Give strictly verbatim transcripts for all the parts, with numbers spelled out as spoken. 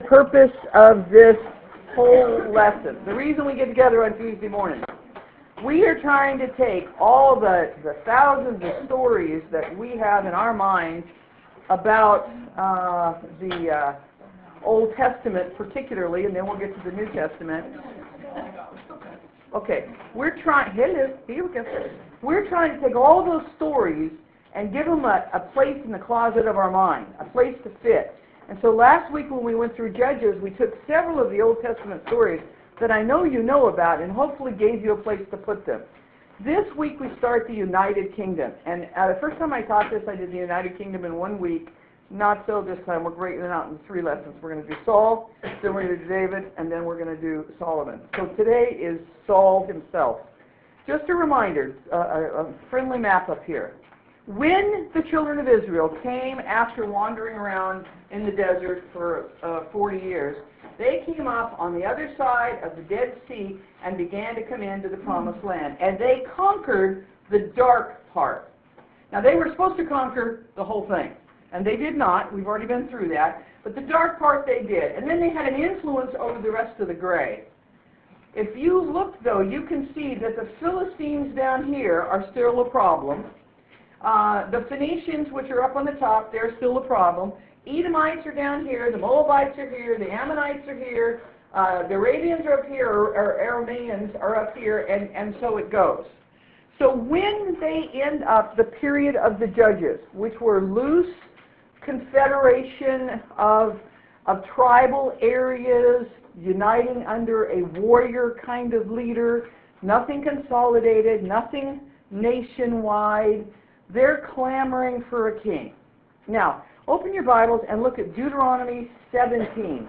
purpose of this whole lesson. The reason we get together on Tuesday morning. We are trying to take all the, the thousands of stories that we have in our minds about uh, the uh, Old Testament particularly, and then we'll get to the New Testament. Okay, we're trying, hello, here we go. We're trying to take all those stories and give them a, a place in the closet of our mind, a place to fit. And so last week when we went through Judges, we took several of the Old Testament stories that I know you know about and hopefully gave you a place to put them. This week we start the United Kingdom. And uh, the first time I taught this, I did the United Kingdom in one week. Not so this time. We're breaking it out in three lessons. We're going to do Saul, then we're going to do David, and then we're going to do Solomon. So today is Saul himself. Just a reminder, uh, a, a friendly map up here. When the children of Israel came after wandering around in the desert for uh, forty years, they came up on the other side of the Dead Sea and began to come into the Promised Land. And they conquered the dark part. Now, they were supposed to conquer the whole thing. And they did not. We've already been through that. But the dark part they did. And then they had an influence over the rest of the gray. If you look, though, you can see that the Philistines down here are still a problem. Uh, the Phoenicians, which are up on the top, they're still a problem. Edomites are down here, the Moabites are here, the Ammonites are here, uh, the Arabians are up here, or, or Arameans are up here, and, and so it goes. So when they end up the period of the Judges, which were loose confederation of, of tribal areas uniting under a warrior kind of leader, nothing consolidated, nothing nationwide, they're clamoring for a king. Now, open your Bibles and look at Deuteronomy seventeen.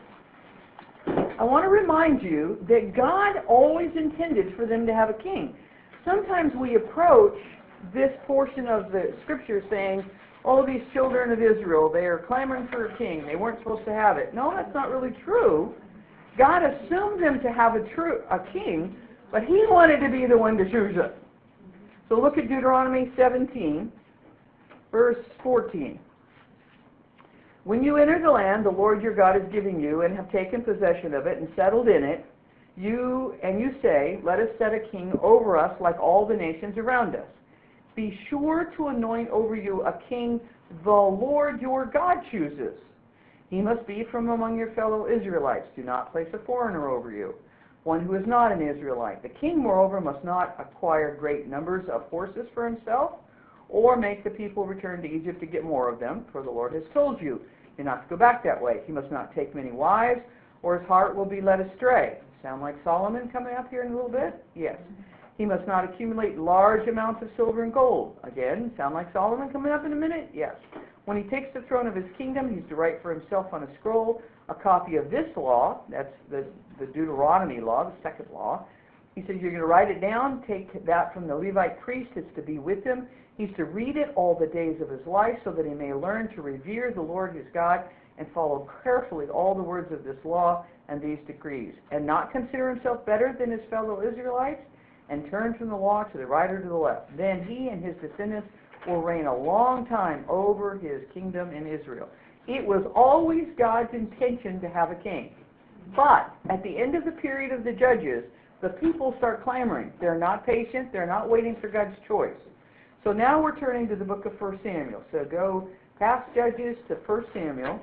I want to remind you that God always intended for them to have a king. Sometimes we approach this portion of the scripture saying, oh, these children of Israel, they are clamoring for a king. They weren't supposed to have it. No, that's not really true. God assumed them to have a, true, a king, but he wanted to be the one to choose it. So look at Deuteronomy seventeen, verse fourteen. When you enter the land the Lord your God is giving you and have taken possession of it and settled in it, you and you say, let us set a king over us like all the nations around us. Be sure to anoint over you a king the Lord your God chooses. He must be from among your fellow Israelites. Do not place a foreigner over you, one who is not an Israelite. The king, moreover, must not acquire great numbers of horses for himself, or make the people return to Egypt to get more of them, for the Lord has told you, you're not to go back that way. He must not take many wives, or his heart will be led astray. Sound like Solomon coming up here in a little bit? Yes. He must not accumulate large amounts of silver and gold. Again, sound like Solomon coming up in a minute? Yes. When he takes the throne of his kingdom, he's to write for himself on a scroll a copy of this law. That's the, the Deuteronomy law, the second law. He says you're going to write it down, take that from the Levite priest. It's to be with him. He's to read it all the days of his life so that he may learn to revere the Lord his God and follow carefully all the words of this law and these decrees, and not consider himself better than his fellow Israelites, and turn from the law to the right or to the left. Then he and his descendants will reign a long time over his kingdom in Israel. It was always God's intention to have a king. But at the end of the period of the Judges, the people start clamoring. They're not patient. They're not waiting for God's choice. So now we're turning to the book of First Samuel. So go past Judges to First Samuel.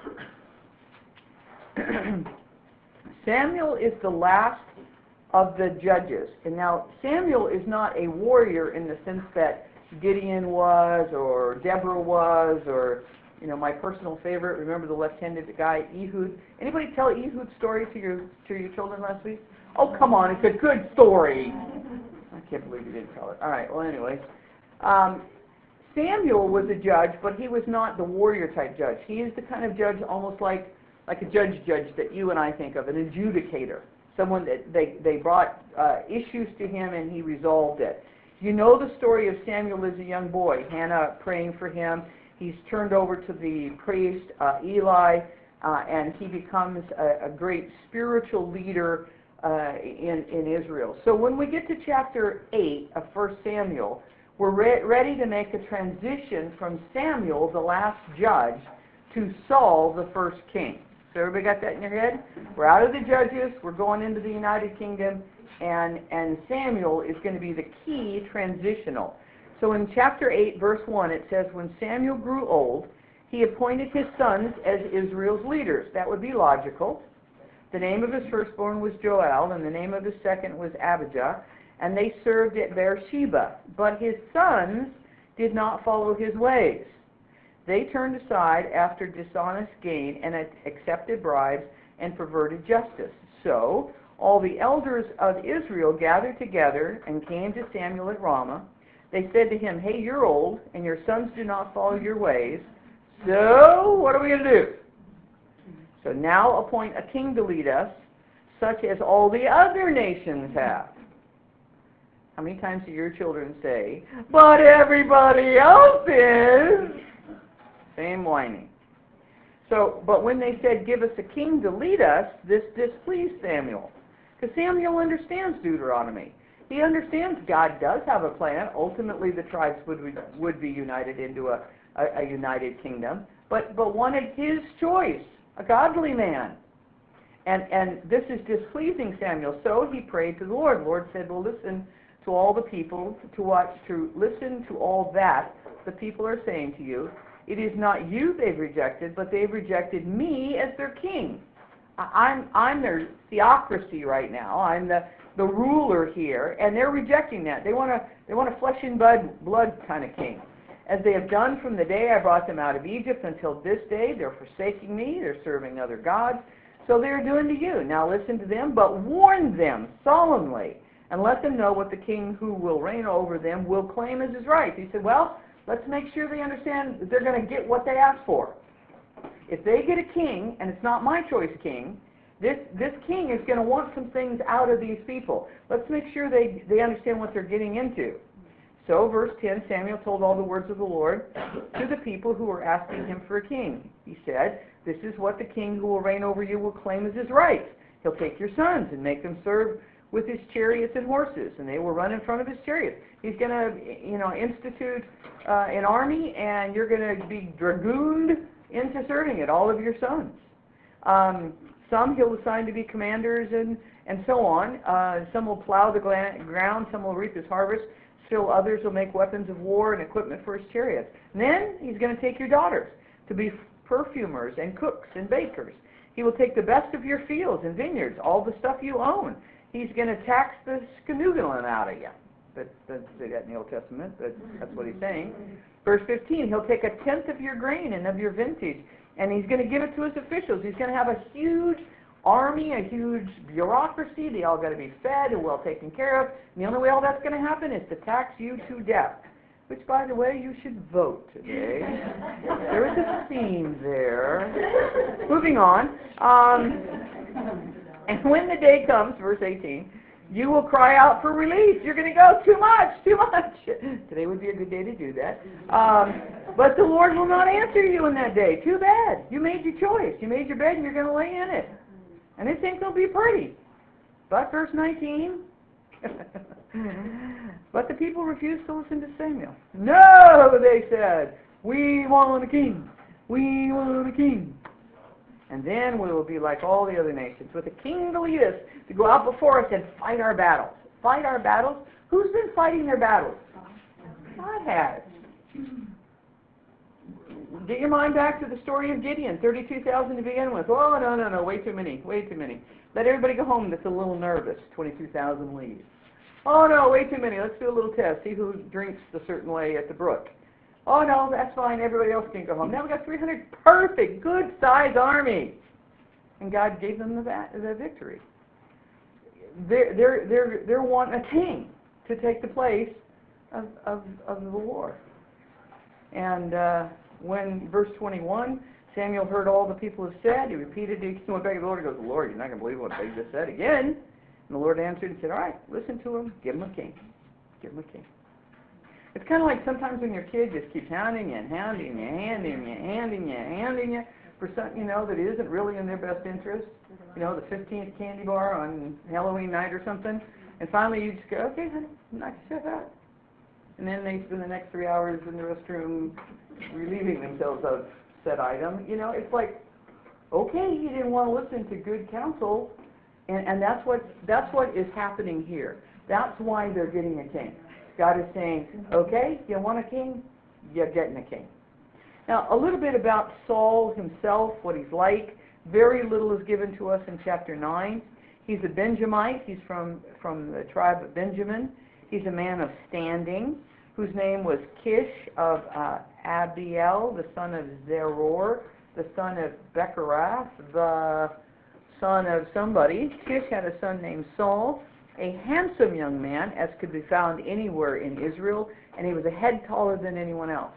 Samuel is the last of the judges. And now Samuel is not a warrior in the sense that Gideon was, or Deborah was, or, you know, my personal favorite, remember the left-handed guy, Ehud? Anybody tell Ehud's story to your to your children last week? Oh, come on, it's a good story. I can't believe you didn't tell it. All right, well, anyway. Um, Samuel was a judge, but he was not the warrior-type judge. He is the kind of judge almost like, like a judge-judge that you and I think of, an adjudicator. Someone that they, they brought uh, issues to him and he resolved it. You know the story of Samuel as a young boy, Hannah praying for him. He's turned over to the priest, uh, Eli, uh, and he becomes a, a great spiritual leader uh, in, in Israel. So when we get to chapter eight of First Samuel, we're re- ready to make a transition from Samuel, the last judge, to Saul, the first king. So everybody got that in your head? We're out of the judges, we're going into the United Kingdom, and, and Samuel is going to be the key transitional. So in chapter eight, verse one, it says, when Samuel grew old, he appointed his sons as Israel's leaders. That would be logical. The name of his firstborn was Joel, and the name of his second was Abijah, and they served at Beersheba. But his sons did not follow his ways. They turned aside after dishonest gain and accepted bribes and perverted justice. So all the elders of Israel gathered together and came to Samuel at Ramah. They said to him, hey, you're old, and your sons do not follow your ways. So what are we going to do? So now appoint a king to lead us, such as all the other nations have. How many times do your children say, but everybody else is? Same whining. So, but when they said, give us a king to lead us, this displeased Samuel. Because Samuel understands Deuteronomy. He understands God does have a plan. Ultimately, the tribes would, would be united into a, a, a united kingdom. But, but wanted his choice, a godly man. And, and this is displeasing Samuel. So he prayed to the Lord. The Lord said, well, listen to all the people, to what, to listen to all that the people are saying to you. It is not you they've rejected, but they've rejected me as their king. I'm, I'm their theocracy right now. I'm the, the ruler here, and they're rejecting that. They want a, they want a flesh and blood, blood kind of king. As they have done from the day I brought them out of Egypt until this day, they're forsaking me, they're serving other gods. So they're doing to you. Now listen to them, but warn them solemnly, and let them know what the king who will reign over them will claim as his right. He said, well, let's make sure they understand that they're going to get what they ask for. If they get a king, and it's not my choice king, this, this king is going to want some things out of these people. Let's make sure they, they understand what they're getting into. So, verse ten, Samuel told all the words of the Lord to the people who were asking him for a king. He said, this is what the king who will reign over you will claim as his right. He'll take your sons and make them serve with his chariots and horses, and they will run in front of his chariots. He's going to, you know, institute uh, an army, and you're going to be dragooned into serving it, all of your sons. Um, some he'll assign to be commanders and, and so on. Uh, some will plow the ground, some will reap his harvest. Still others will make weapons of war and equipment for his chariots. And then he's going to take your daughters to be perfumers and cooks and bakers. He will take the best of your fields and vineyards, all the stuff you own. He's going to tax the skenugalin out of you. That doesn't say that in the Old Testament, but that's what he's saying. Verse fifteen, he'll take a tenth of your grain and of your vintage, and he's going to give it to his officials. He's going to have a huge army, a huge bureaucracy. They all got to be fed and well taken care of. And the only way all that's going to happen is to tax you to death. Which, by the way, you should vote today. There is a theme there. Moving on. Um, and when the day comes, verse eighteen, you will cry out for relief. You're going to go, too much, too much. Today would be a good day to do that. Um, but the Lord will not answer you in that day. Too bad. You made your choice. You made your bed and you're going to lay in it. And this ain't going to be pretty. But verse nineteen, but the people refused to listen to Samuel. No, they said, we want a king. We want a king. And then we will be like all the other nations, with a king to lead us, to go out before us and fight our battles. Fight our battles? Who's been fighting their battles? God has. Get your mind back to the story of Gideon, thirty-two thousand to begin with. Oh, no, no, no, way too many, way too many. Let everybody go home that's a little nervous, twenty-two thousand leave. Oh, no, way too many. Let's do a little test, see who drinks a certain way at the brook. Oh, no, that's fine, everybody else can go home. Now we've got three hundred perfect, good-sized army. And God gave them the, the victory. They're, they're, they're, they're wanting a king to take the place of, of, of the war. And uh, when, verse twenty-one, Samuel heard all the people have said, he repeated it, he went back to the Lord and goes, Lord, you're not going to believe what they just said again. And the Lord answered and said, all right, listen to him, give him a king. Give him a king. It's kind of like sometimes when your kid just keeps hounding you and hounding you, handing you, handing you, handing you for something, you know, that isn't really in their best interest. You know, the fifteenth candy bar on Halloween night or something. And finally you just go, okay, honey, knock yourself out. And then they spend the next three hours in the restroom relieving themselves of said item. You know, it's like, okay, he didn't want to listen to good counsel, and, and that's what that's what is happening here. That's why they're getting a king. God is saying, okay, you want a king? You're getting a king. Now, a little bit about Saul himself, what he's like. Very little is given to us in chapter nine. He's a Benjamite. He's from, from the tribe of Benjamin. He's a man of standing, whose name was Kish of uh, Abiel, the son of Zeror, the son of Bechorath, the son of somebody. Kish had a son named Saul, a handsome young man, as could be found anywhere in Israel, and he was a head taller than anyone else.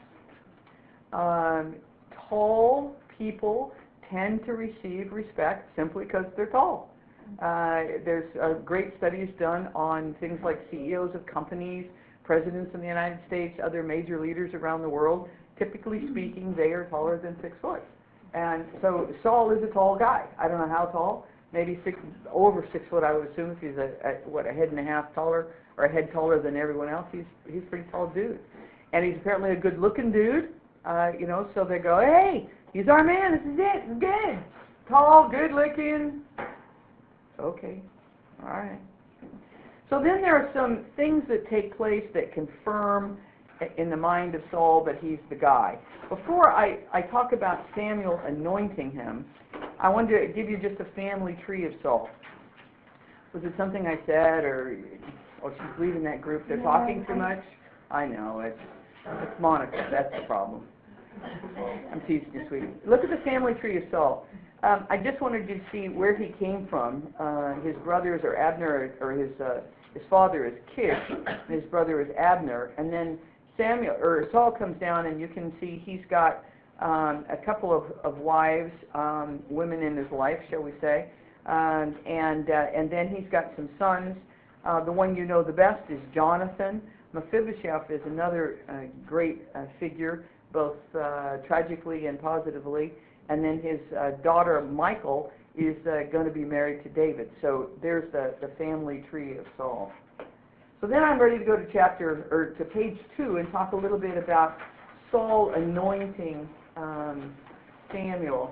Um, tall people tend to receive respect simply because they're tall. Uh, there's uh, great studies done on things like C E Os of companies, presidents in the United States, other major leaders around the world. Typically speaking, they are taller than six foot. And so Saul is a tall guy. I don't know how tall. Maybe six, over six foot, I would assume, if he's a, a what a head and a half taller, or a head taller than everyone else. He's he's a pretty tall dude, and he's apparently a good-looking dude. Uh, you know, so they go, hey, he's our man. This is it. It's good. Tall, good-looking. Okay, all right. So then there are some things that take place that confirm in the mind of Saul that he's the guy. Before I, I talk about Samuel anointing him, I wanted to give you just a family tree of Saul. Was it something I said, or oh, she's leaving that group? They're talking too much? I know, it's, it's Monica. That's the problem. I'm teasing you, sweetie. Look at the family tree of Saul. Um, I just wanted you to see where he came from. Uh, his brothers are Abner, or his uh, his father is Kish, and his brother is Abner. And then Samuel or Saul comes down, and you can see he's got um, a couple of, of wives, um, women in his life, shall we say, um, and uh, and then he's got some sons. Uh, the one you know the best is Jonathan. Mephibosheth is another uh, great uh, figure, both uh, tragically and positively. And then his uh, daughter, Michal, is uh, going to be married to David. So there's the, the family tree of Saul. So then I'm ready to go to chapter, or to page two, and talk a little bit about Saul anointing um, Samuel.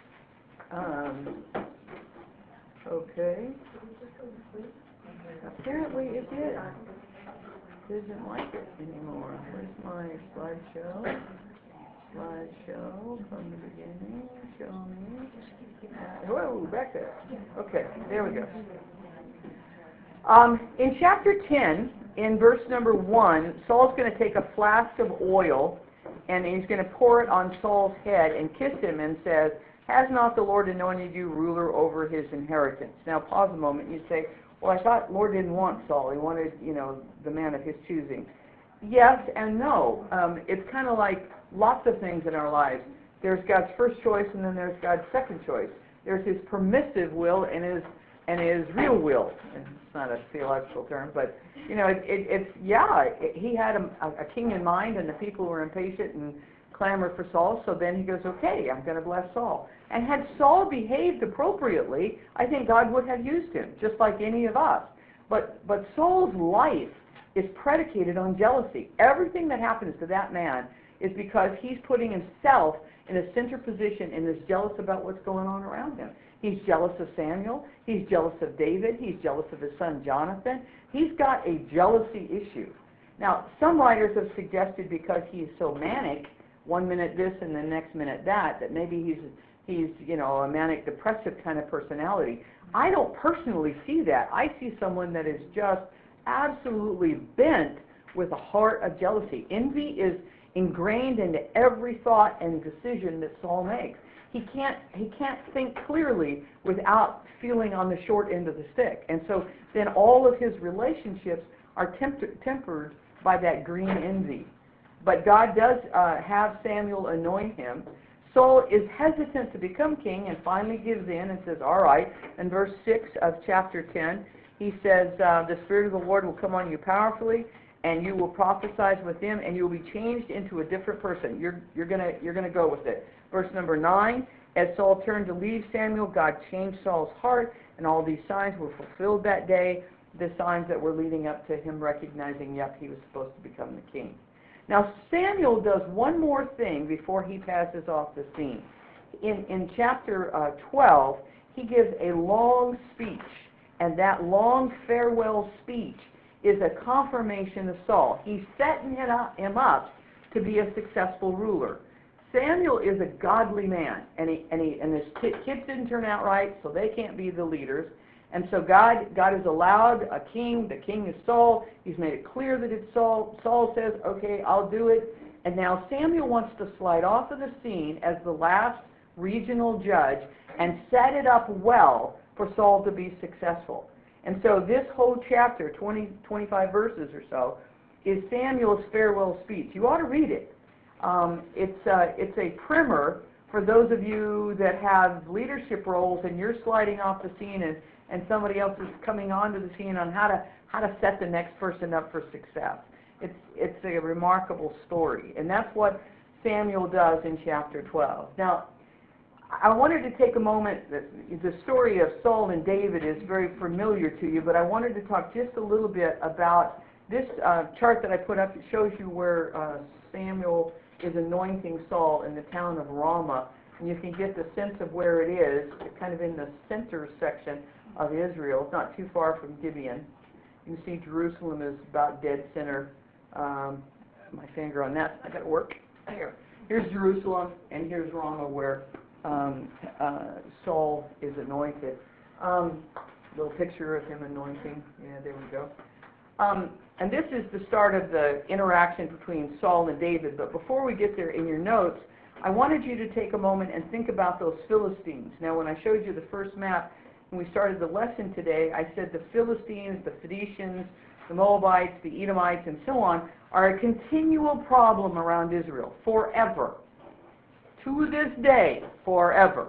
Um, okay. Apparently it did. Doesn't like it anymore. Where's my slideshow? Slideshow from the beginning. Show me. Uh, whoa, back there. Okay, there we go. Um, in chapter ten, in verse number one, Saul's going to take a flask of oil, and he's going to pour it on Saul's head and kiss him and says, has not the Lord anointed you ruler over his inheritance? Now pause a moment. You say, well, I thought the Lord didn't want Saul. He wanted, you know, the man of his choosing. Yes and no. Um, it's kind of like lots of things in our lives. There's God's first choice, and then there's God's second choice. There's his permissive will and his and his real will. It's not a theological term, but you know, it, it, it's yeah. It, he had a, a king in mind, and the people were impatient and clamored for Saul. So then he goes, okay, I'm going to bless Saul. And had Saul behaved appropriately, I think God would have used him, just like any of us. But but Saul's life is predicated on jealousy. Everything that happens to that man is because he's putting himself in a center position and is jealous about what's going on around him. He's jealous of Samuel. He's jealous of David. He's jealous of his son Jonathan. He's got a jealousy issue. Now, some writers have suggested because he is so manic, one minute this and the next minute that, that maybe he's he's you know a manic depressive kind of personality. I don't personally see that. I see someone that is just absolutely bent with a heart of jealousy. Envy is ingrained into every thought and decision that Saul makes. He can't he can't think clearly without feeling on the short end of the stick. And so then all of his relationships are temp- tempered by that green envy. But God does uh, have Samuel anoint him. Saul is hesitant to become king and finally gives in and says, all right. In verse six of chapter ten, he says, uh, the Spirit of the Lord will come on you powerfully, and you will prophesy with him, and you will be changed into a different person. You're, you're going you're gonna go with it. Verse number nine, as Saul turned to leave Samuel, God changed Saul's heart, and all these signs were fulfilled that day, the signs that were leading up to him recognizing, yep, he was supposed to become the king. Now, Samuel does one more thing before he passes off the scene. in, in chapter uh, twelve, he gives a long speech, and that long farewell speech is a confirmation of Saul. He's setting him up, him up to be a successful ruler. Samuel is a godly man, and he, and he, and his kids didn't turn out right, so they can't be the leaders. And so God, God has allowed a king. The king is Saul. He's made it clear that it's Saul. Saul says, "Okay, I'll do it." And now Samuel wants to slide off of the scene as the last regional judge and set it up well for Saul to be successful. And so this whole chapter, twenty, twenty-five verses or so, is Samuel's farewell speech. You ought to read it. Um, it's, uh, it's a primer for those of you that have leadership roles and you're sliding off the scene and, and somebody else is coming onto the scene on how to, how to set the next person up for success. It's, it's a remarkable story, and that's what Samuel does in chapter twelve. Now, I wanted to take a moment. The story of Saul and David is very familiar to you, but I wanted to talk just a little bit about this uh, chart that I put up. It shows you where uh, Samuel is anointing Saul in the town of Ramah, and you can get the sense of where it is, kind of in the center section of Israel. It's not too far from Gibeon. You can see Jerusalem is about dead center. Um, my finger on that. I got to work. Here. Here's Jerusalem, and here's Ramah, where um, uh, Saul is anointed. Um, little picture of him anointing. Yeah, there we go. Um, and this is the start of the interaction between Saul and David. But before we get there, in your notes, I wanted you to take a moment and think about those Philistines. Now, when I showed you the first map, when we started the lesson today, I said the Philistines, the Phoenicians, the Moabites, the Edomites, and so on, are a continual problem around Israel, forever. To this day, forever.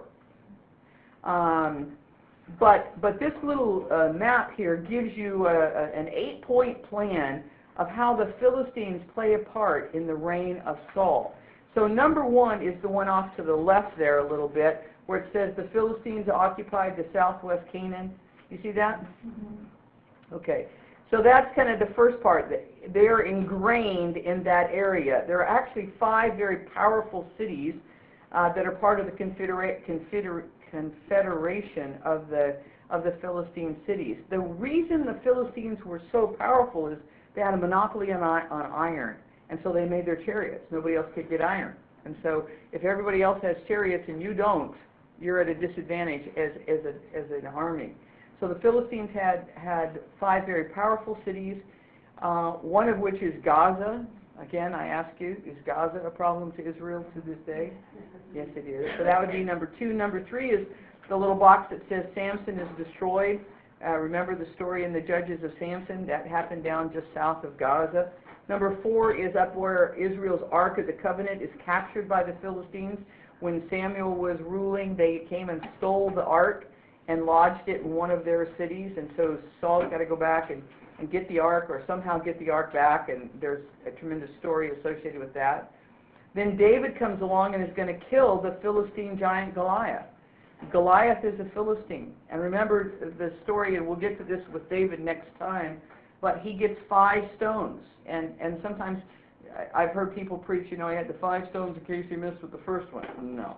Um, but, but this little uh, map here gives you a, a, an eight-point plan of how the Philistines play a part in the reign of Saul. So number one is the one off to the left there a little bit, where it says the Philistines occupied the southwest Canaan. You see that? Mm-hmm. Okay. So that's kind of the first part. They're ingrained in that area. There are actually five very powerful cities uh, that are part of the confedera- confeder- confederation of the of the Philistine cities. The reason the Philistines were so powerful is they had a monopoly on, on iron, and so they made their chariots. Nobody else could get iron. And so if everybody else has chariots and you don't, you're at a disadvantage as, as, a, as an army. So the Philistines had, had five very powerful cities, uh, one of which is Gaza. Again, I ask you, is Gaza a problem to Israel to this day? Yes, it is. So that would be number two. Number three is the little box that says Samson is destroyed. Uh, remember the story in the Judges of Samson? That happened down just south of Gaza. Number four is up where Israel's Ark of the Covenant is captured by the Philistines. When Samuel was ruling, they came and stole the Ark and lodged it in one of their cities, and so Saul's got to go back and, and get the ark, or somehow get the ark back, and there's a tremendous story associated with that. Then David comes along and is going to kill the Philistine giant Goliath. Goliath is a Philistine, and remember the story, and we'll get to this with David next time, but he gets five stones, and, and sometimes I've heard people preach, you know, he had the five stones in case he missed with the first one.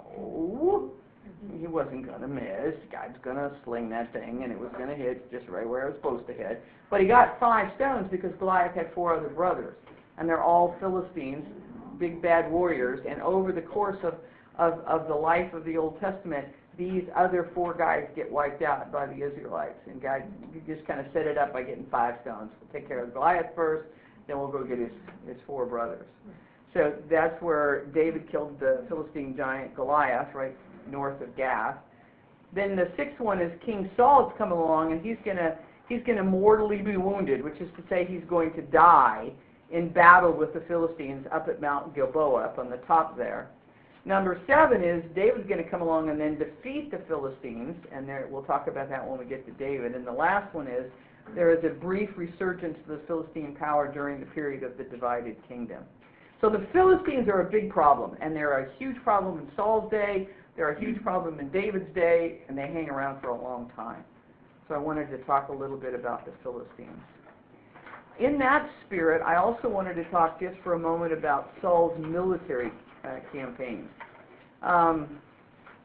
No. He wasn't going to miss. God's going to sling that thing, and it was going to hit just right where it was supposed to hit. But he got five stones because Goliath had four other brothers, and they're all Philistines, big bad warriors. And over the course of, of, of the life of the Old Testament, these other four guys get wiped out by the Israelites. And God just kind of set it up by getting five stones. We'll take care of Goliath first, then we'll go get his, his four brothers. So that's where David killed the Philistine giant Goliath, right north of Gath. Then the sixth one is King Saul's come along, and he's gonna he's gonna mortally be wounded, which is to say he's going to die in battle with the Philistines up at Mount Gilboa, up on the top there. Number seven is David's going to come along and then defeat the Philistines, and there, we'll talk about that when we get to David. And the last one is there is a brief resurgence of the Philistine power during the period of the divided kingdom. So the Philistines are a big problem, and they're a huge problem in Saul's day. They're a huge problem in David's day, and they hang around for a long time. So I wanted to talk a little bit about the Philistines. In that spirit, I also wanted to talk just for a moment about Saul's military uh, campaigns. Um,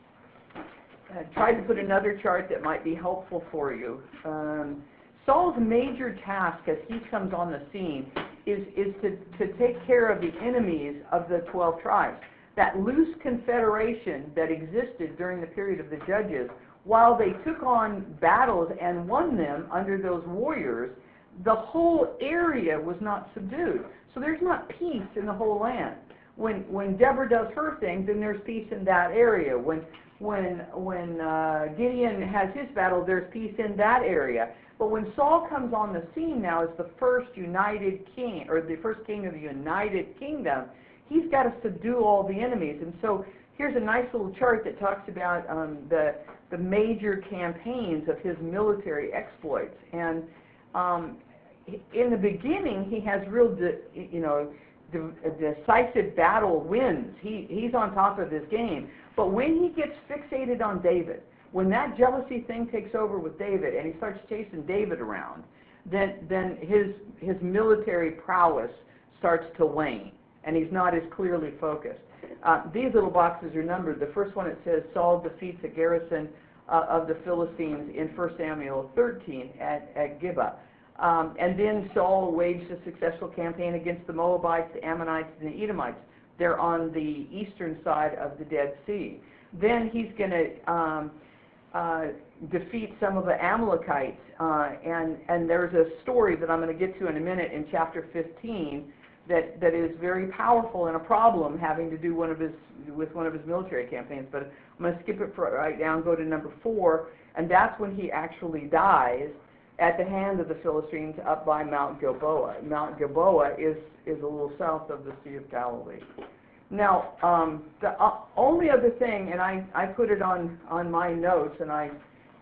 uh, tried to put another chart that might be helpful for you. Um, Saul's major task as he comes on the scene is, is to, to take care of the enemies of the twelve tribes. That loose confederation that existed during the period of the Judges, while they took on battles and won them under those warriors, the whole area was not subdued. So there's not peace in the whole land. When, when Deborah does her thing, then there's peace in that area. When, when, when uh, Gideon has his battle, there's peace in that area. But when Saul comes on the scene now as the first united king, or the first king of the United Kingdom, he's got to subdue all the enemies. And so here's a nice little chart that talks about um, the, the major campaigns of his military exploits. And um, in the beginning, he has real, de, you know, de, decisive battle wins. He, he's on top of this game. But when he gets fixated on David, when that jealousy thing takes over with David and he starts chasing David around, then, then his, his military prowess starts to wane, and he's not as clearly focused. Uh, these little boxes are numbered. The first one, it says Saul defeats a garrison uh, of the Philistines in First Samuel thirteen at, at Gibeah. Um, and then Saul waged a successful campaign against the Moabites, the Ammonites, and the Edomites. They're on the eastern side of the Dead Sea. Then he's going to um, uh, defeat some of the Amalekites. Uh, and, and there's a story that I'm going to get to in a minute in chapter fifteen that, that is very powerful and a problem having to do one of his, with one of his military campaigns. But I'm going to skip it for right now and go to number four. And that's when he actually dies at the hand of the Philistines up by Mount Gilboa. Mount Gilboa is, is a little south of the Sea of Galilee. Now, um, the uh, only other thing, and I, I put it on, on my notes, and I,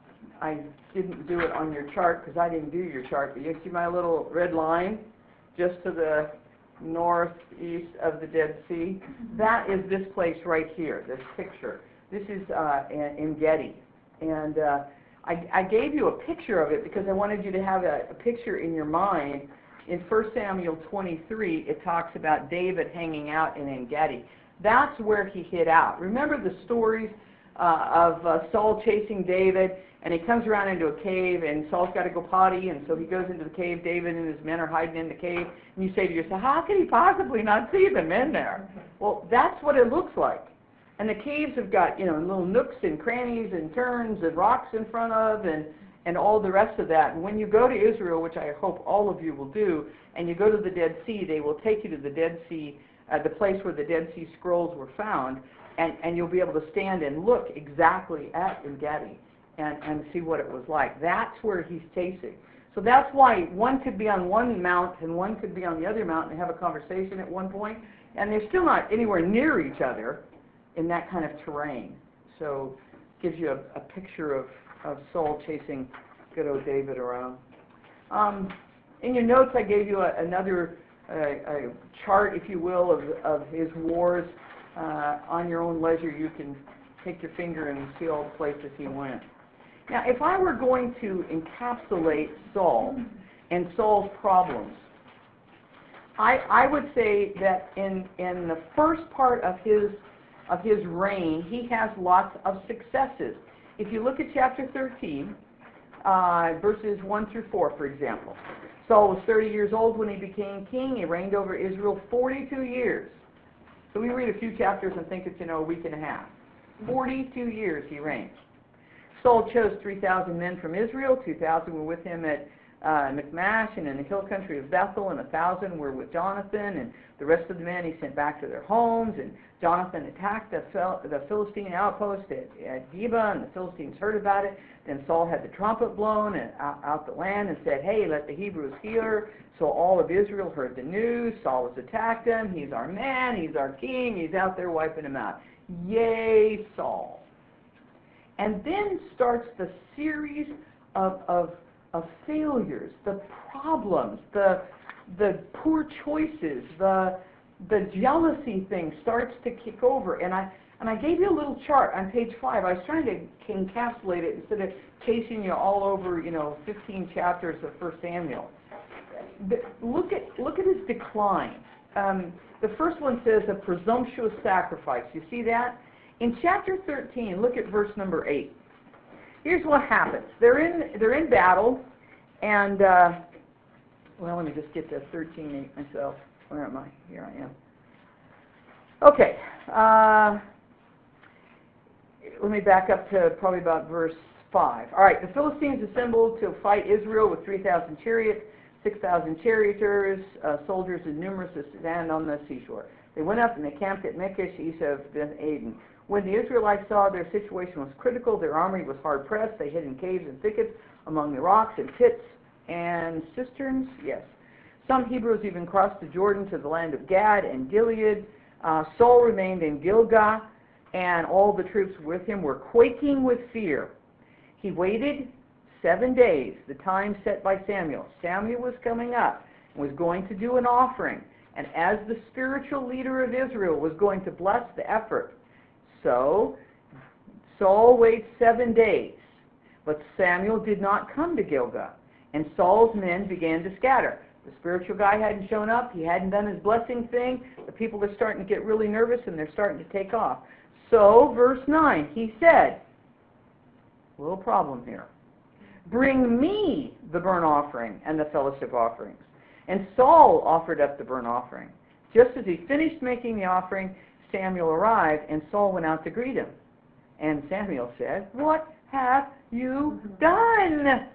I didn't do it on your chart because I didn't do your chart, but you see my little red line just to the northeast of the Dead Sea? That is this place right here, this picture. This is uh, in Gedi. And uh, I, I gave you a picture of it because I wanted you to have a, a picture in your mind. In First Samuel twenty-three, it talks about David hanging out in En-Gedi. That's where he hid out. Remember the stories uh, of uh, Saul chasing David, and he comes around into a cave, and Saul's got to go potty, and so he goes into the cave. David and his men are hiding in the cave, and you say to yourself, how could he possibly not see the men there? Well, that's what it looks like. And the caves have got, you know, little nooks and crannies and turns and rocks in front of and, and all the rest of that. And when you go to Israel, which I hope all of you will do, and you go to the Dead Sea, they will take you to the Dead Sea, uh, the place where the Dead Sea Scrolls were found, and, and you'll be able to stand and look exactly at En-Gedi and, and see what it was like. That's where he's chasing. So that's why one could be on one mount and one could be on the other mount and have a conversation at one point, and they're still not anywhere near each other in that kind of terrain. So it gives you a, a picture of, of Saul chasing good old David around. Um, in your notes, I gave you a, another uh, a chart, if you will, of, of his wars. Uh, on your own leisure, you can take your finger and see all the places he went. Now, if I were going to encapsulate Saul and Saul's problems, I, I would say that in, in the first part of his of his reign, he has lots of successes. If you look at chapter thirteen, uh, verses one through four, for example, Saul was thirty years old when he became king. He reigned over Israel forty-two years. So we read a few chapters and think it's, you know, a week and a half. forty-two years he reigned. Saul chose three thousand men from Israel. two thousand were with him at uh, Michmash and in the hill country of Bethel, and one thousand were with Jonathan, and the rest of the men he sent back to their homes. And Jonathan attacked the, Phil the Philistine outpost at, at Geba, and the Philistines heard about it. Then Saul had the trumpet blown and out, out the land and said, hey, let the Hebrews hear. So all of Israel heard the news. Saul has attacked him. He's our man. He's our king. He's out there wiping him out. Yay, Saul. And then starts the series of, of, of failures, the problems, the, the poor choices, the, the jealousy thing starts to kick over. And I, and I gave you a little chart on page five. I was trying to encapsulate it instead of chasing you all over, you know, fifteen chapters of First Samuel. The, look at, look at his decline. Um, the first one says a presumptuous sacrifice. You see that? In chapter thirteen, look at verse number eight. Here's what happens. They're in, they're in battle, and, uh, well, let me just get to thirteen eight myself. Where am I? Here I am. Okay. Uh, let me back up to probably about verse five. All right, the Philistines assembled to fight Israel with three thousand chariots, six thousand charioteers, uh, soldiers as numerous as sand on the seashore. They went up and they camped at Mekish, east of Ben-Aden. When the Israelites saw their situation was critical, their army was hard-pressed. They hid in caves and thickets among the rocks and pits and cisterns. Yes. Some Hebrews even crossed the Jordan to the land of Gad and Gilead. Uh, Saul remained in Gilgal, and all the troops with him were quaking with fear. He waited seven days, the time set by Samuel. Samuel was coming up and was going to do an offering. And as the spiritual leader of Israel was going to bless the effort. So Saul waits seven days. But Samuel did not come to Gilgal. And Saul's men began to scatter. The spiritual guy hadn't shown up. He hadn't done his blessing thing. The people are starting to get really nervous and they're starting to take off. So, verse nine, he said, a little problem here. Bring me the burnt offering and the fellowship offerings. And Saul offered up the burnt offering. Just as he finished making the offering, Samuel arrived, and Saul went out to greet him. And Samuel said, what have you done?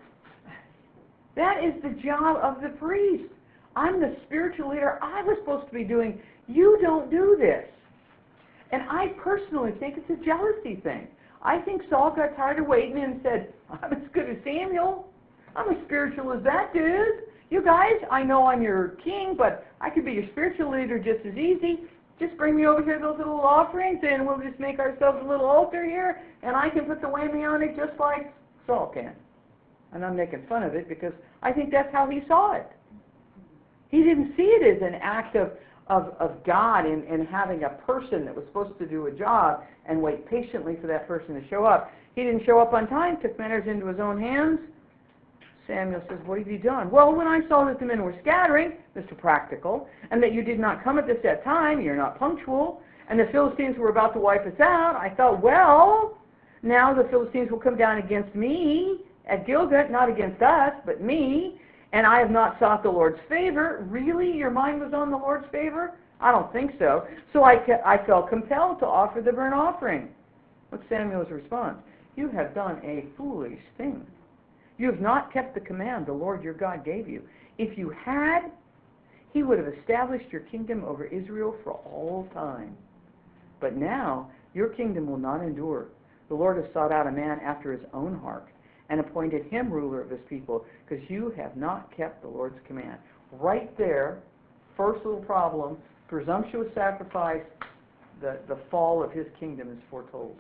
That is the job of the priest. I'm the spiritual leader I was supposed to be doing. You don't do this. And I personally think it's a jealousy thing. I think Saul got tired of waiting and said, I'm as good as Samuel. I'm as spiritual as that dude. You guys, I know I'm your king, but I could be your spiritual leader just as easy. Just bring me over here those little offerings, and we'll just make ourselves a little altar here, and I can put the whammy on it just like Saul can. And I'm making fun of it because I think that's how he saw it. He didn't see it as an act of, of, of God in, in having a person that was supposed to do a job and wait patiently for that person to show up. He didn't show up on time, took matters into his own hands. Samuel says, what have you done? Well, when I saw that the men were scattering, Mister Practical, and that you did not come at the set time, you're not punctual, and the Philistines were about to wipe us out, I thought, well, now the Philistines will come down against me at Gilgal, not against us, but me, and I have not sought the Lord's favor. Really? Your mind was on the Lord's favor? I don't think so. So I, I felt compelled to offer the burnt offering. What's Samuel's response? You have done a foolish thing. You have not kept the command the Lord your God gave you. If you had, he would have established your kingdom over Israel for all time. But now your kingdom will not endure. The Lord has sought out a man after his own heart and appointed him ruler of his people, because you have not kept the Lord's command. Right there, first little problem, presumptuous sacrifice, the, the fall of his kingdom is foretold.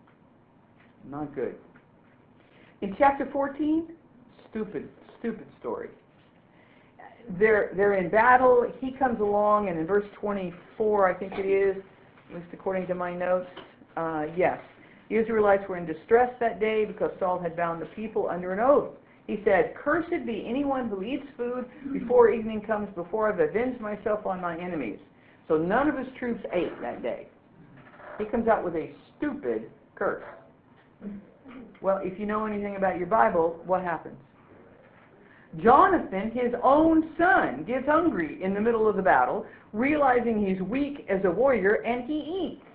Not good. In chapter fourteen, stupid, stupid story. They're, they're in battle. He comes along, and in verse twenty-four, I think it is, at least according to my notes, uh, yes. The Israelites were in distress that day because Saul had bound the people under an oath. He said, cursed be anyone who eats food before evening comes, before I've avenged myself on my enemies. So none of his troops ate that day. He comes out with a stupid curse. Well, if you know anything about your Bible, what happens? Jonathan, his own son, gets hungry in the middle of the battle, realizing he's weak as a warrior, and he eats.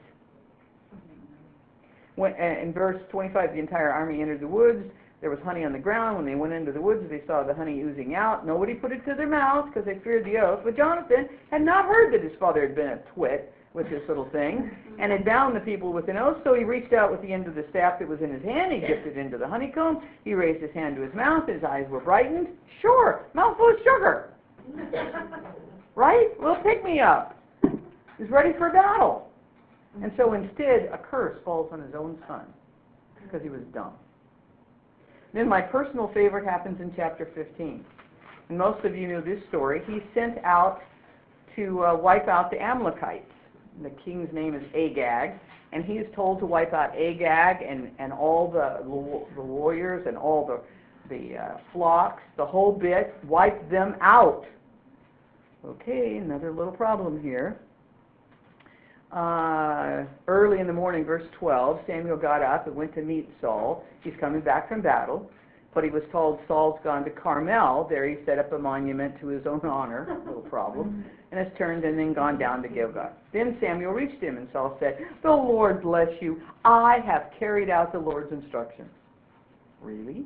When, uh, in verse twenty-five, the entire army entered the woods. There was honey on the ground. When they went into the woods, they saw the honey oozing out. Nobody put it to their mouths because they feared the oath. But Jonathan had not heard that his father had been a twit with this little thing and had bound the people with an oath. So he reached out with the end of the staff that was in his hand. He dipped it into the honeycomb. He raised his hand to his mouth. His eyes were brightened. Sure, mouthful of sugar. Right? Well, pick me up. He's ready for battle. And so instead, a curse falls on his own son because he was dumb. Then my personal favorite happens in chapter fifteen. And most of you know this story. He's sent out to uh, wipe out the Amalekites. The king's name is Agag. And he is told to wipe out Agag and, and all the, the warriors and all the, the uh, flocks, the whole bit, wipe them out. Okay, another little problem here. uh, early in the morning, verse twelve, Samuel got up and went to meet Saul. He's coming back from battle, but he was told Saul's gone to Carmel. There he set up a monument to his own honor, no problem, and has turned and then gone down to Gilgal. Then Samuel reached him, and Saul said, "The Lord bless you. I have carried out the Lord's instructions." Really?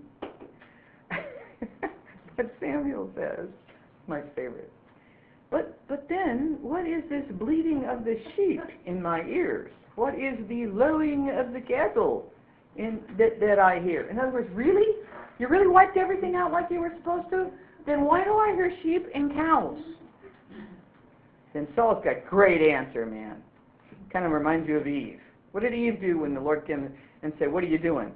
But Samuel says, my favorite, But but then, what is this bleating of the sheep in my ears? What is the lowing of the cattle in, that, that I hear? In other words, really? You really wiped everything out like you were supposed to? Then why do I hear sheep and cows? Then Saul's got a great answer, man. Kind of reminds you of Eve. What did Eve do when the Lord came and said, "What are you doing?"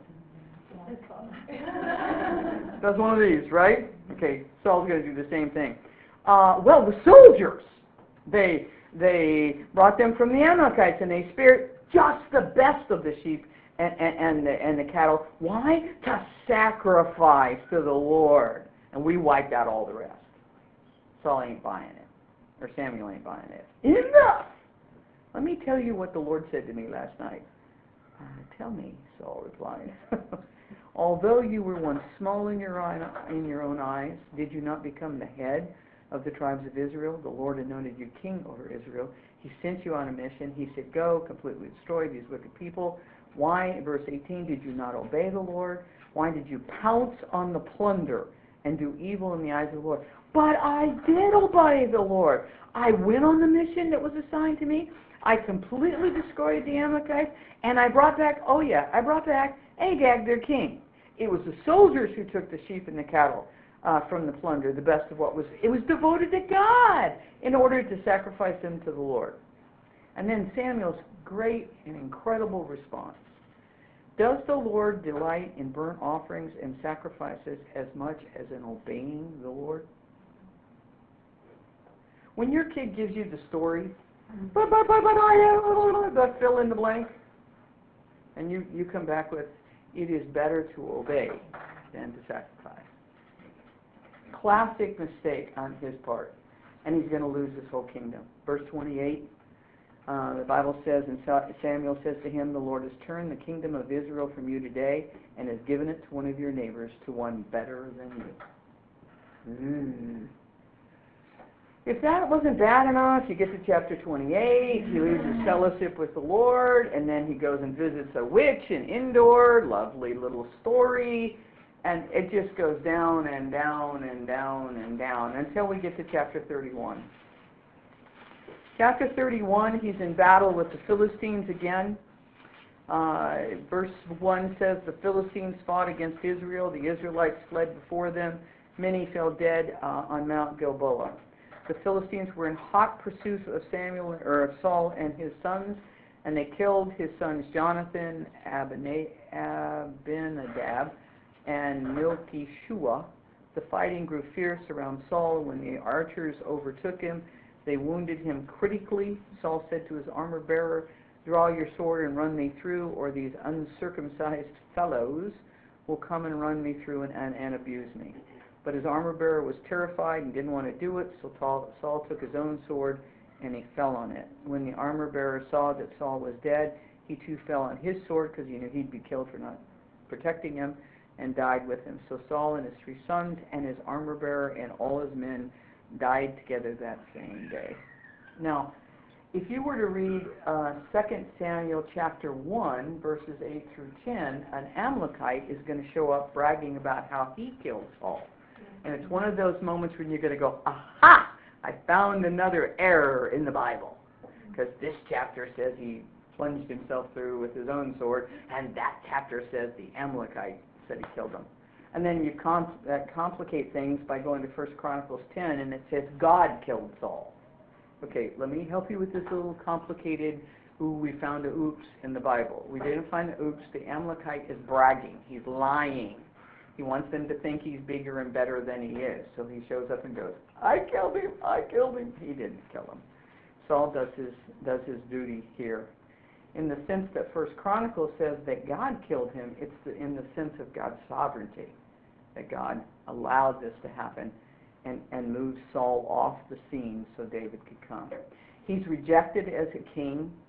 That's one of these, right? Okay, Saul's going to do the same thing. Uh, well, the soldiers, they they brought them from the Amalekites, and they spared just the best of the sheep and, and, and, the, and the cattle. Why? To sacrifice to the Lord. And we wiped out all the rest. Saul ain't buying it. Or Samuel ain't buying it. Enough! Let me tell you what the Lord said to me last night. Uh, tell me, Saul replied. Although you were once small in your, eye, in your own eyes, did you not become the head of the tribes of Israel? The Lord anointed you king over Israel. He sent you on a mission. He said, "Go, completely destroy these wicked people." Why, verse eighteen, did you not obey the Lord? Why did you pounce on the plunder and do evil in the eyes of the Lord? But I did obey the Lord. I went on the mission that was assigned to me. I completely destroyed the Amalekites, and I brought back, oh yeah, I brought back Agag, their king. It was the soldiers who took the sheep and the cattle uh, from the plunder, the best of what was. It was devoted to God in order to sacrifice them to the Lord. And then Samuel's great and incredible response. Does the Lord delight in burnt offerings and sacrifices as much as in obeying the Lord? When your kid gives you the story, but, but, but, but, I, the fill in the blank, and you, you come back with, it is better to obey than to sacrifice. Classic mistake on his part, and he's going to lose his whole kingdom. Verse twenty-eight, uh, the Bible says, and Samuel says to him, "The Lord has turned the kingdom of Israel from you today and has given it to one of your neighbors, to one better than you." Mm. If that wasn't bad enough, you get to chapter twenty-eight, he loses fellowship with the Lord, and then he goes and visits a witch in Endor, lovely little story, and it just goes down and down and down and down until we get to chapter thirty-one. Chapter thirty-one, he's in battle with the Philistines again. Uh, verse one says, "The Philistines fought against Israel. The Israelites fled before them. Many fell dead uh, on Mount Gilboa." The Philistines were in hot pursuit of Samuel or of Saul and his sons, and they killed his sons Jonathan, Abinadab, and Malchishua. The fighting grew fierce around Saul. When the archers overtook him, they wounded him critically. Saul said to his armor bearer, "Draw your sword and run me through, or these uncircumcised fellows will come and run me through and, and, and abuse me." But his armor-bearer was terrified and didn't want to do it, so Saul took his own sword and he fell on it. When the armor-bearer saw that Saul was dead, he too fell on his sword because he knew he'd be killed for not protecting him, and died with him. So Saul and his three sons and his armor-bearer and all his men died together that same day. Now, if you were to read uh, Second Samuel chapter one, verses eight through ten, an Amalekite is going to show up bragging about how he killed Saul. And it's one of those moments when you're going to go, aha, I found another error in the Bible. Because this chapter says he plunged himself through with his own sword, and that chapter says the Amalekite said he killed him. And then you com- uh, complicate things by going to First Chronicles ten, and it says God killed Saul. Okay, let me help you with this little complicated, ooh, we found a oops in the Bible. We didn't find the oops. The Amalekite is bragging. He's lying. He wants them to think he's bigger and better than he is. So he shows up and goes, I killed him, I killed him. He didn't kill him. Saul does his, does his duty here. In the sense that First Chronicles says that God killed him, it's the, in the sense of God's sovereignty, that God allowed this to happen and, and moved Saul off the scene so David could come. He's rejected as a king.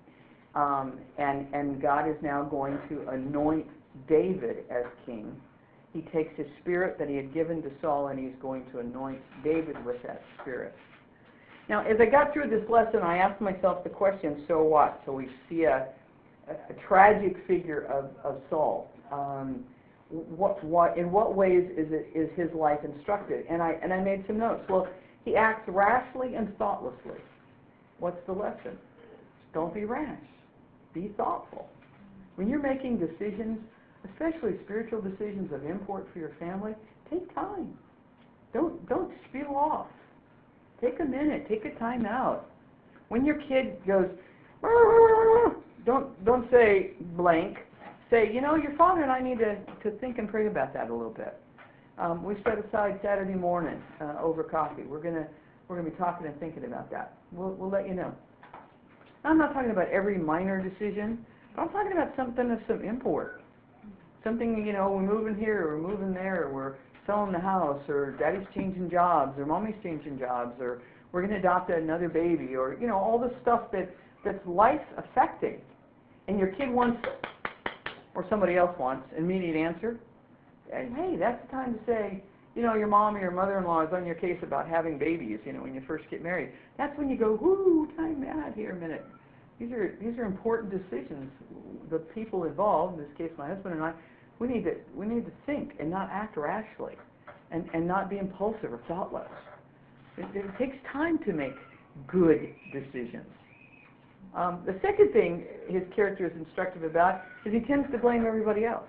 Um, and, and God is now going to anoint David as king. He takes his spirit that he had given to Saul, and he's going to anoint David with that spirit. Now, as I got through this lesson, I asked myself the question, so what? So we see a, a, a tragic figure of, of Saul. Um, what, what, in what ways is, it, is his life instructed? And I, and I made some notes. Well, he acts rashly and thoughtlessly. What's the lesson? Don't be rash. Be thoughtful. When you're making decisions, especially spiritual decisions of import for your family, take time. Don't, don't spew off. Take a minute. Take a time out. When your kid goes, don't, don't say blank. Say, you know, your father and I need to, to think and pray about that a little bit. Um, we set aside Saturday morning uh, over coffee. We're gonna we're gonna be talking and thinking about that. We'll we'll let you know. I'm not talking about every minor decision, but I'm talking about something of some import. Something, you know, we're moving here, or we're moving there, or we're selling the house, or daddy's changing jobs, or mommy's changing jobs, or we're going to adopt another baby, or, you know, all the stuff that, that's life affecting. And your kid wants, or somebody else wants, an immediate answer. And hey, that's the time to say, you know, your mom or your mother-in-law is on your case about having babies, you know, when you first get married. That's when you go, whoo, time out here a minute. These are, these are important decisions. The people involved, in this case my husband and I, we need to, we need to think and not act rashly and, and not be impulsive or thoughtless. It, it takes time to make good decisions. Um, the second thing his character is instructive about is he tends to blame everybody else.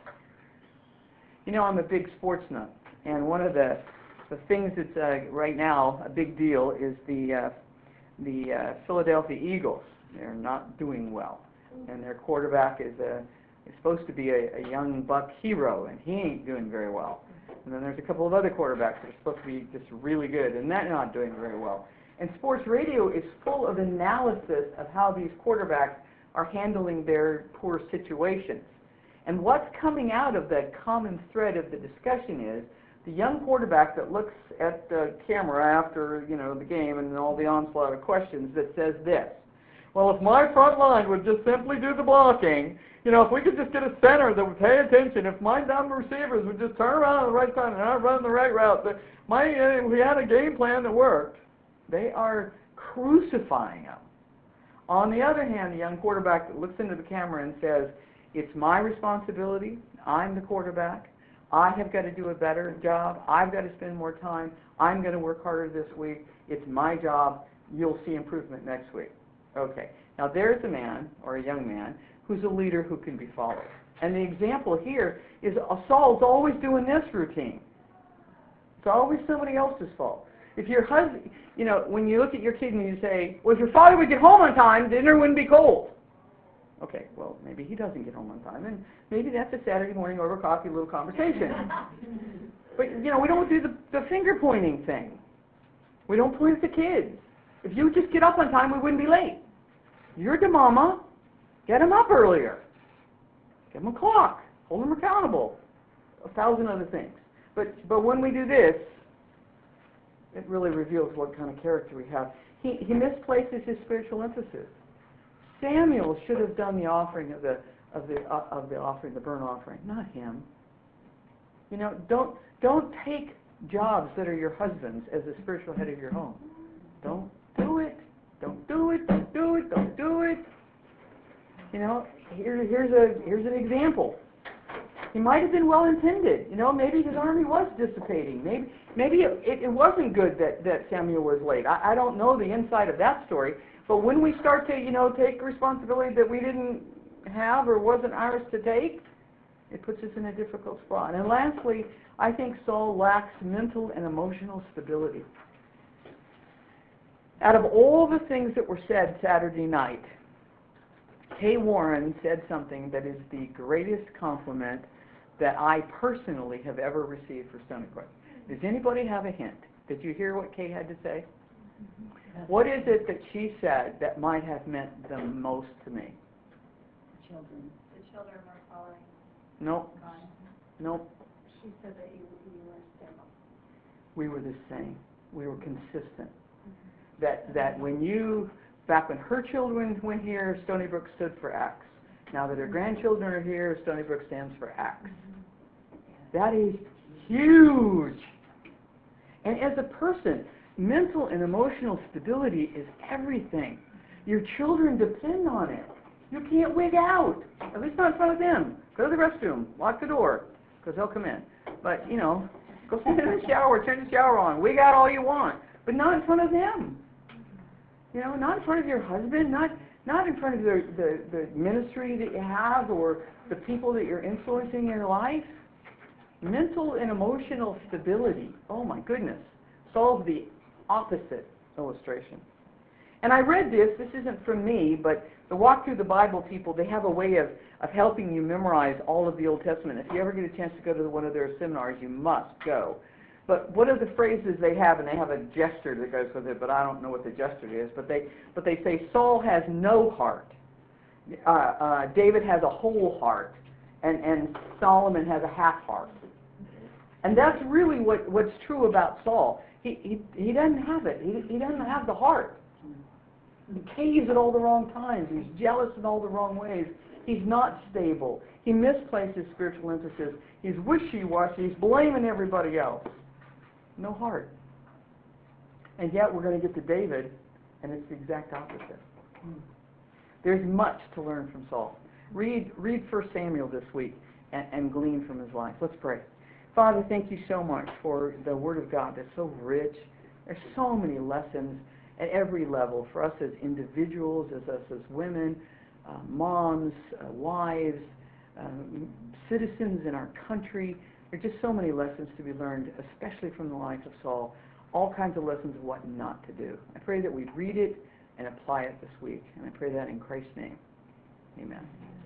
You know, I'm a big sports nut, and one of the, the things that's uh, right now a big deal is the, uh, the uh, Philadelphia Eagles. They're not doing well, and their quarterback is a is supposed to be a, a young buck hero, and he ain't doing very well. And then there's a couple of other quarterbacks that are supposed to be just really good, and they're not doing very well. And sports radio is full of analysis of how these quarterbacks are handling their poor situations. And what's coming out of the common thread of the discussion is the young quarterback that looks at the camera after, you know, the game and all the onslaught of questions that says this: well, if my front line would just simply do the blocking, you know, if we could just get a center that would pay attention, if my dumb receivers would just turn around at the right time and I run the right route, that my, uh, we had a game plan that worked. They are crucifying him. On the other hand, the young quarterback that looks into the camera and says, it's my responsibility, I'm the quarterback, I have got to do a better job, I've got to spend more time, I'm going to work harder this week, it's my job, you'll see improvement next week. Okay, now there's a man, or a young man, who's a leader who can be followed. And the example here is uh, Saul's always doing this routine. It's always somebody else's fault. If your husband, you know, when you look at your kid and you say, well, if your father would get home on time, dinner wouldn't be cold. Okay, well, maybe he doesn't get home on time, and maybe that's a Saturday morning over coffee little conversation. But, you know, we don't do the, the finger-pointing thing. We don't point at the kids. If you would just get up on time, we wouldn't be late. You're the mama. Get them up earlier. Give them a clock. Hold them accountable. A thousand other things. But but when we do this, it really reveals what kind of character we have. He he misplaces his spiritual emphasis. Samuel should have done the offering of the of the uh, of the offering, the burnt offering, not him. You know, don't don't take jobs that are your husband's as the spiritual head of your home. Don't do it. Don't do it. Don't do it. Don't do it. You know, here, here's a here's an example. He might have been well intended. You know, maybe his army was dissipating. Maybe maybe it, it, it wasn't good that, that Samuel was late. I, I don't know the inside of that story. But when we start to, you know, take responsibility that we didn't have or wasn't ours to take, it puts us in a difficult spot. And lastly, I think Saul lacks mental and emotional stability. Out of all the things that were said Saturday night, Kay Warren said something that is the greatest compliment that I personally have ever received for Stony Brook. Does anybody have a hint? Did you hear what Kay had to say? What is it that she said that might have meant the most to me? The children. The children were following Nope. God. Nope. She said that you, you were stable. We were the same. We were consistent. That that when you Back when her children went here, Stony Brook stood for X. Now that her grandchildren are here, Stony Brook stands for X. That is huge. And as a person, mental and emotional stability is everything. Your children depend on it. You can't wig out, at least not in front of them. Go to the restroom, lock the door, because they'll come in. But, you know, go sit in the shower, turn the shower on, wig out all you want, but not in front of them. You know, not in front of your husband, not not in front of the, the, the ministry that you have or the people that you're influencing in your life. Mental and emotional stability, oh my goodness, solves the opposite illustration. And I read this, this isn't from me, but the Walk Through the Bible people, they have a way of, of helping you memorize all of the Old Testament. If you ever get a chance to go to one of their seminars, you must go. But one of the phrases they have, and they have a gesture that goes with it, but I don't know what the gesture is, but they, but they say Saul has no heart. Uh, uh, David has a whole heart, and, and Solomon has a half heart. And that's really what, what's true about Saul. He, he, he doesn't have it. He, he doesn't have the heart. He caves at all the wrong times. He's jealous in all the wrong ways. He's not stable. He misplaces spiritual emphasis. He's wishy-washy. He's blaming everybody else. No heart. And yet we're going to get to David, and it's the exact opposite. There's much to learn from Saul. Read, read First Samuel this week and, and glean from his life. Let's pray. Father, thank you so much for the Word of God that's so rich. There's so many lessons at every level for us as individuals, as us as women, uh, moms, uh, wives, um, citizens in our country. There are just so many lessons to be learned, especially from the life of Saul. All kinds of lessons of what not to do. I pray that we'd read it and apply it this week. And I pray that in Christ's name. Amen.